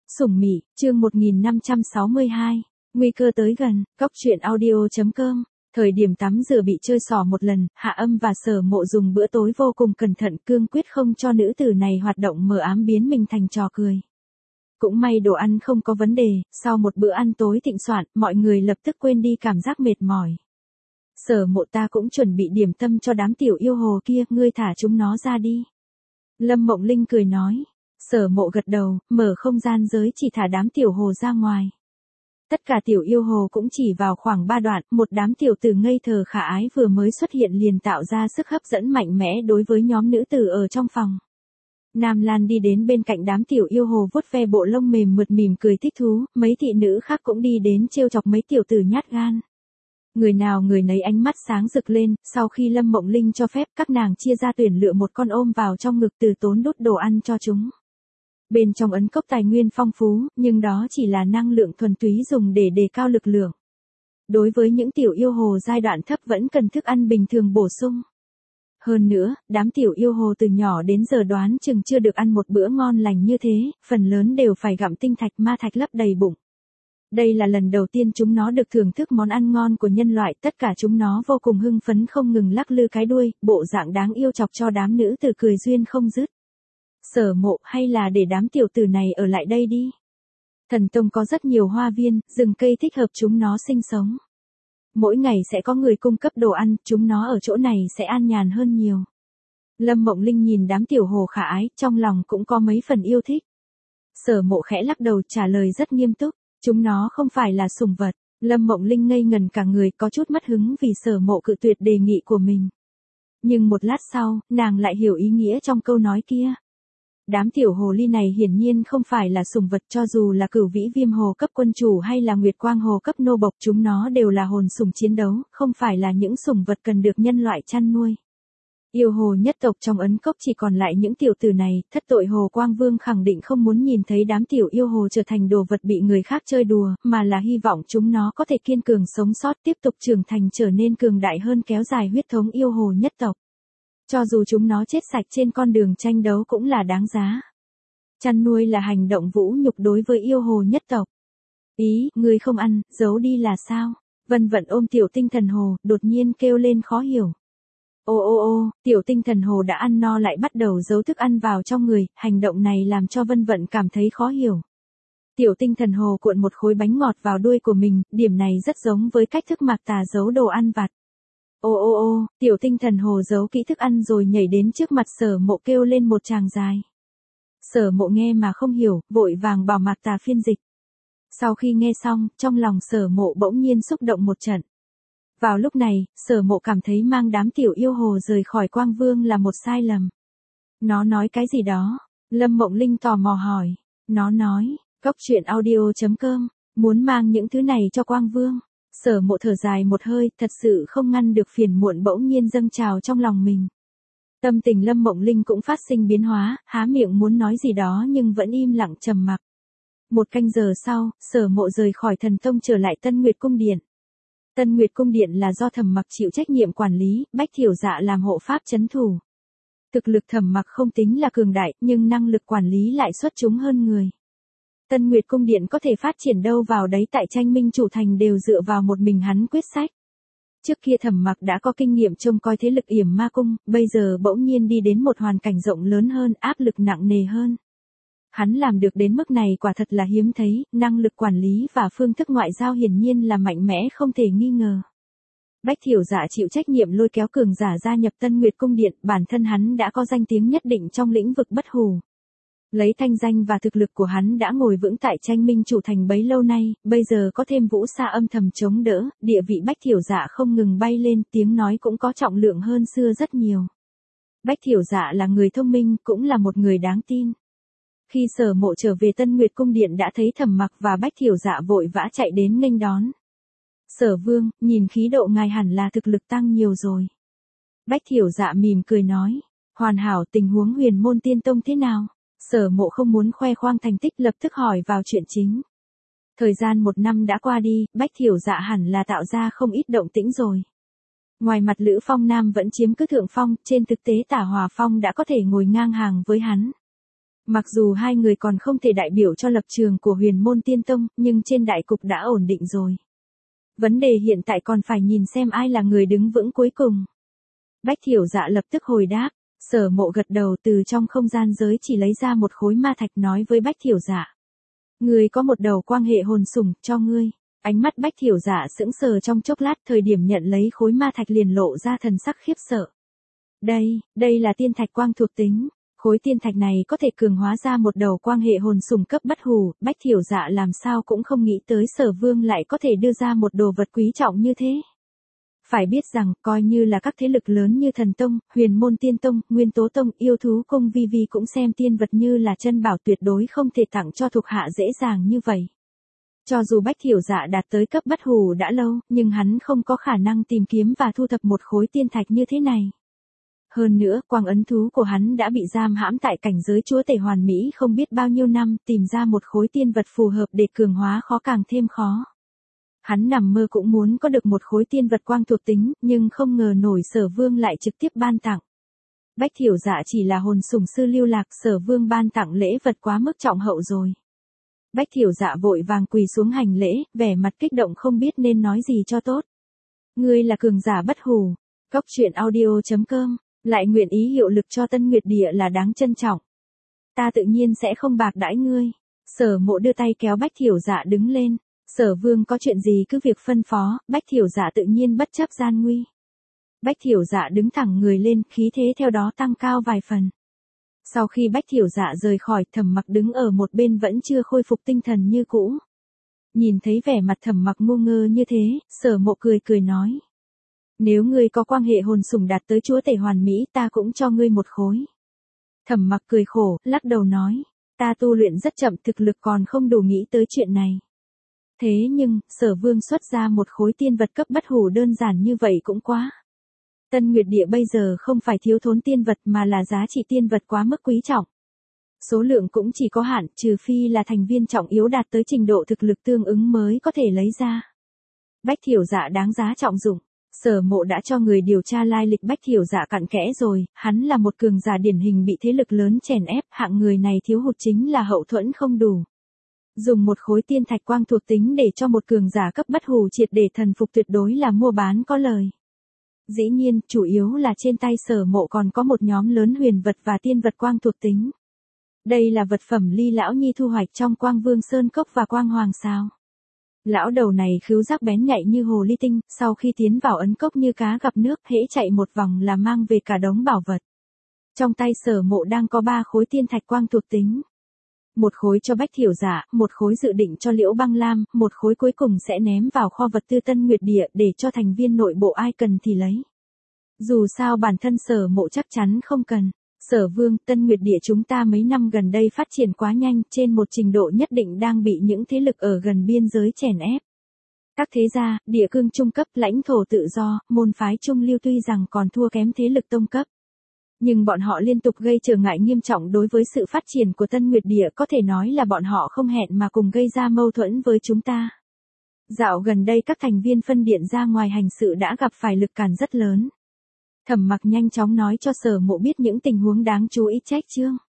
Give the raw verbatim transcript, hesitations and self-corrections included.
Sủng Mị, chương một nghìn năm trăm sáu mươi hai. Nguy cơ tới gần, Cóc Truyện Audio chấm com. Thời điểm tắm rửa bị chơi xỏ một lần, Hạ Âm và Sở Mộ dùng bữa tối vô cùng cẩn thận, cương quyết không cho nữ tử này hoạt động mờ ám biến mình thành trò cười. Cũng may đồ ăn không có vấn đề, sau một bữa ăn tối thịnh soạn, mọi người lập tức quên đi cảm giác mệt mỏi. Sở Mộ, ta cũng chuẩn bị điểm tâm cho đám tiểu yêu hồ kia, ngươi thả chúng nó ra đi. Lâm Mộng Linh cười nói. Sở Mộ gật đầu, mở không gian giới chỉ thả đám tiểu hồ ra ngoài. Tất cả tiểu yêu hồ cũng chỉ vào khoảng ba đoạn, một đám tiểu tử ngây thơ khả ái vừa mới xuất hiện liền tạo ra sức hấp dẫn mạnh mẽ đối với nhóm nữ tử ở trong phòng. Nam Lan đi đến bên cạnh đám tiểu yêu hồ vuốt ve bộ lông mềm mượt mỉm cười thích thú, mấy thị nữ khác cũng đi đến trêu chọc mấy tiểu tử nhát gan. Người nào người nấy ánh mắt sáng rực lên, sau khi Lâm Mộng Linh cho phép các nàng chia ra tuyển lựa một con ôm vào trong ngực từ tốn đút đồ ăn cho chúng. Bên trong ấn cốc tài nguyên phong phú, nhưng đó chỉ là năng lượng thuần túy dùng để đề cao lực lượng. Đối với những tiểu yêu hồ giai đoạn thấp vẫn cần thức ăn bình thường bổ sung. Hơn nữa, đám tiểu yêu hồ từ nhỏ đến giờ đoán chừng chưa được ăn một bữa ngon lành như thế, phần lớn đều phải gặm tinh thạch ma thạch lấp đầy bụng. Đây là lần đầu tiên chúng nó được thưởng thức món ăn ngon của nhân loại, tất cả chúng nó vô cùng hưng phấn không ngừng lắc lư cái đuôi, bộ dạng đáng yêu chọc cho đám nữ tử cười duyên không dứt. Sở Mộ, hay là để đám tiểu tử này ở lại đây đi. Thần Tông có rất nhiều hoa viên, rừng cây thích hợp chúng nó sinh sống. Mỗi ngày sẽ có người cung cấp đồ ăn, chúng nó ở chỗ này sẽ an nhàn hơn nhiều. Lâm Mộng Linh nhìn đám tiểu hồ khả ái, trong lòng cũng có mấy phần yêu thích. Sở Mộ khẽ lắc đầu trả lời rất nghiêm túc, chúng nó không phải là sủng vật. Lâm Mộng Linh ngây ngần cả người, có chút mất hứng vì Sở Mộ cự tuyệt đề nghị của mình. Nhưng một lát sau, nàng lại hiểu ý nghĩa trong câu nói kia. Đám tiểu hồ ly này hiển nhiên không phải là sủng vật, cho dù là Cửu Vĩ Viêm Hồ cấp quân chủ hay là Nguyệt Quang Hồ cấp nô bộc, chúng nó đều là hồn sủng chiến đấu, không phải là những sủng vật cần được nhân loại chăn nuôi. Yêu hồ nhất tộc trong ấn cốc chỉ còn lại những tiểu tử này, thất tội Hồ Quang Vương khẳng định không muốn nhìn thấy đám tiểu yêu hồ trở thành đồ vật bị người khác chơi đùa, mà là hy vọng chúng nó có thể kiên cường sống sót, tiếp tục trưởng thành trở nên cường đại hơn, kéo dài huyết thống yêu hồ nhất tộc. Cho dù chúng nó chết sạch trên con đường tranh đấu cũng là đáng giá. Chăn nuôi là hành động vũ nhục đối với yêu hồ nhất tộc. Ý, ngươi không ăn, giấu đi là sao? Vân Vận ôm tiểu tinh thần hồ, đột nhiên kêu lên khó hiểu. Ô ô ô, tiểu tinh thần hồ đã ăn no lại bắt đầu giấu thức ăn vào trong người, hành động này làm cho Vân Vận cảm thấy khó hiểu. Tiểu tinh thần hồ cuộn một khối bánh ngọt vào đuôi của mình, điểm này rất giống với cách thức Mạc Tà giấu đồ ăn vặt. Ô ô ô, tiểu tinh thần hồ giấu kỹ thức ăn rồi nhảy đến trước mặt Sở Mộ kêu lên một tràng dài. Sở Mộ nghe mà không hiểu, vội vàng bảo Mạc Tà phiên dịch. Sau khi nghe xong, trong lòng Sở Mộ bỗng nhiên xúc động một trận. Vào lúc này, Sở Mộ cảm thấy mang đám tiểu yêu hồ rời khỏi Quang Vương là một sai lầm. Nó nói cái gì đó? Lâm Mộng Linh tò mò hỏi. Nó nói, Cóc Truyện Audio chấm com, muốn mang những thứ này cho Quang Vương. Sở Mộ thở dài một hơi, thật sự không ngăn được phiền muộn bỗng nhiên dâng trào trong lòng mình. Tâm tình Lâm Mộng Linh cũng phát sinh biến hóa, há miệng muốn nói gì đó nhưng vẫn im lặng trầm mặc. Một canh giờ sau, Sở Mộ rời khỏi Thần Tông trở lại Tân Nguyệt Cung Điện. Tân Nguyệt Cung Điện là do Thẩm Mặc chịu trách nhiệm quản lý, Bách Thiểu Dạ làm hộ pháp trấn thủ. Thực lực Thẩm Mặc không tính là cường đại, nhưng năng lực quản lý lại xuất chúng hơn người. Tân Nguyệt Cung Điện có thể phát triển đâu vào đấy, tại Tranh Minh chủ thành đều dựa vào một mình hắn quyết sách. Trước kia Thẩm Mặc đã có kinh nghiệm trông coi thế lực Yểm Ma Cung, bây giờ bỗng nhiên đi đến một hoàn cảnh rộng lớn hơn, áp lực nặng nề hơn. Hắn làm được đến mức này quả thật là hiếm thấy, năng lực quản lý và phương thức ngoại giao hiển nhiên là mạnh mẽ không thể nghi ngờ. Bách Thiểu Dạ chịu trách nhiệm lôi kéo cường giả gia nhập Tân Nguyệt Cung Điện, bản thân hắn đã có danh tiếng nhất định trong lĩnh vực bất hủ. Lấy thanh danh và thực lực của hắn đã ngồi vững tại Tranh Minh chủ thành bấy lâu nay, bây giờ có thêm Vũ Sa âm thầm chống đỡ, địa vị Bách Thiểu Dạ không ngừng bay lên, tiếng nói cũng có trọng lượng hơn xưa rất nhiều. Bách Thiểu Dạ là người thông minh, cũng là một người đáng tin. Khi Sở Mộ trở về Tân Nguyệt Cung Điện đã thấy Thẩm Mặc và Bách Thiểu Dạ vội vã chạy đến nghênh đón. Sở Vương, nhìn khí độ ngài hẳn là thực lực tăng nhiều rồi. Bách Thiểu Dạ mỉm cười nói, hoàn hảo. Tình huống Huyền Môn Tiên Tông thế nào? Sở Mộ không muốn khoe khoang thành tích, lập tức hỏi vào chuyện chính. Thời gian một năm đã qua đi, Bách Thiểu Dạ hẳn là tạo ra không ít động tĩnh rồi. Ngoài mặt Lữ Phong Nam vẫn chiếm cứ thượng phong, trên thực tế Tả Hòa Phong đã có thể ngồi ngang hàng với hắn. Mặc dù hai người còn không thể đại biểu cho lập trường của Huyền Môn Tiên Tông, nhưng trên đại cục đã ổn định rồi. Vấn đề hiện tại còn phải nhìn xem ai là người đứng vững cuối cùng. Bách Thiểu Dạ lập tức hồi đáp, Sở Mộ gật đầu, từ trong không gian giới chỉ lấy ra một khối ma thạch nói với Bách Thiểu Dạ. Ngươi có một đầu quan hệ hồn sủng, cho ngươi. Ánh mắt Bách Thiểu Dạ sững sờ trong chốc lát, thời điểm nhận lấy khối ma thạch liền lộ ra thần sắc khiếp sợ. Đây, đây là tiên thạch quang thuộc tính. Khối tiên thạch này có thể cường hóa ra một đầu quang hệ hồn sủng cấp bất hủ, Bách Thiểu Dạ làm sao cũng không nghĩ tới Sở Vương lại có thể đưa ra một đồ vật quý trọng như thế. Phải biết rằng, coi như là các thế lực lớn như Thần Tông, Huyền Môn Tiên Tông, Nguyên Tố Tông, Yêu Thú Cung vi vi cũng xem tiên vật như là chân bảo, tuyệt đối không thể tặng cho thuộc hạ dễ dàng như vậy. Cho dù Bách Thiểu Dạ đạt tới cấp bất hủ đã lâu, nhưng hắn không có khả năng tìm kiếm và thu thập một khối tiên thạch như thế này. Hơn nữa, quang ấn thú của hắn đã bị giam hãm tại cảnh giới chúa tể hoàn mỹ không biết bao nhiêu năm, tìm ra một khối tiên vật phù hợp để cường hóa khó càng thêm khó. Hắn nằm mơ cũng muốn có được một khối tiên vật quang thuộc tính, nhưng không ngờ nổi Sở Vương lại trực tiếp ban tặng. Bách Thiểu Dạ chỉ là hồn sủng sư lưu lạc, Sở Vương ban tặng lễ vật quá mức trọng hậu rồi. Bách Thiểu Dạ vội vàng quỳ xuống hành lễ, vẻ mặt kích động không biết nên nói gì cho tốt. Ngươi là cường giả bất hủ. Cốc truyện audio chấm com, lại nguyện ý hiệu lực cho Tân Nguyệt Địa là đáng trân trọng. Ta tự nhiên sẽ không bạc đãi ngươi. Sở Mộ đưa tay kéo Bách Thiểu Dạ đứng lên. Sở Vương có chuyện gì cứ việc phân phó, Bách Thiểu Dạ tự nhiên bất chấp gian nguy. Bách Thiểu Dạ đứng thẳng người lên, khí thế theo đó tăng cao vài phần. Sau khi Bách Thiểu Dạ rời khỏi, Thẩm Mặc đứng ở một bên vẫn chưa khôi phục tinh thần như cũ. Nhìn thấy vẻ mặt Thẩm Mặc ngu ngơ như thế, Sở Mộ cười cười nói. Nếu ngươi có quan hệ hồn sủng đạt tới chúa tể hoàn mỹ, ta cũng cho ngươi một khối. Thẩm Mặc cười khổ, lắc đầu nói. Ta tu luyện rất chậm, thực lực còn không đủ nghĩ tới chuyện này. Thế nhưng, Sở Vương xuất ra một khối tiên vật cấp bất hủ đơn giản như vậy cũng quá. Tân Nguyệt Địa bây giờ không phải thiếu thốn tiên vật mà là giá trị tiên vật quá mức quý trọng. Số lượng cũng chỉ có hạn, trừ phi là thành viên trọng yếu đạt tới trình độ thực lực tương ứng mới có thể lấy ra. Bách Thiểu Dạ đáng giá trọng dụng. Sở Mộ đã cho người điều tra lai lịch Bách Thiểu Dạ cặn kẽ rồi, hắn là một cường giả điển hình bị thế lực lớn chèn ép, hạng người này thiếu hụt chính là hậu thuẫn không đủ. Dùng một khối tiên thạch quang thuộc tính để cho một cường giả cấp bất hủ triệt để thần phục tuyệt đối là mua bán có lời. Dĩ nhiên, chủ yếu là trên tay Sở Mộ còn có một nhóm lớn huyền vật và tiên vật quang thuộc tính. Đây là vật phẩm Ly lão nhi thu hoạch trong Quang Vương Sơn Cốc và Quang Hoàng Sao. Lão đầu này khứu giác bén nhạy như hồ ly tinh, sau khi tiến vào ấn cốc như cá gặp nước, hễ chạy một vòng là mang về cả đống bảo vật. Trong tay Sở Mộ đang có ba khối tiên thạch quang thuộc tính. Một khối cho Bách Thiểu Dạ, một khối dự định cho Liễu Băng Lam, một khối cuối cùng sẽ ném vào kho vật tư Tân Nguyệt Địa để cho thành viên nội bộ ai cần thì lấy. Dù sao bản thân Sở Mộ chắc chắn không cần. Sở Vương, Tân Nguyệt Địa chúng ta mấy năm gần đây phát triển quá nhanh, trên một trình độ nhất định đang bị những thế lực ở gần biên giới chèn ép. Các thế gia, địa cương trung cấp, lãnh thổ tự do, môn phái trung lưu tuy rằng còn thua kém thế lực tông cấp. Nhưng bọn họ liên tục gây trở ngại nghiêm trọng đối với sự phát triển của Tân Nguyệt Địa, có thể nói là bọn họ không hẹn mà cùng gây ra mâu thuẫn với chúng ta. Dạo gần đây các thành viên phân điện ra ngoài hành sự đã gặp phải lực cản rất lớn. Thẩm Mặc nhanh chóng nói cho Sở Mộ biết những tình huống đáng chú ý trách chương.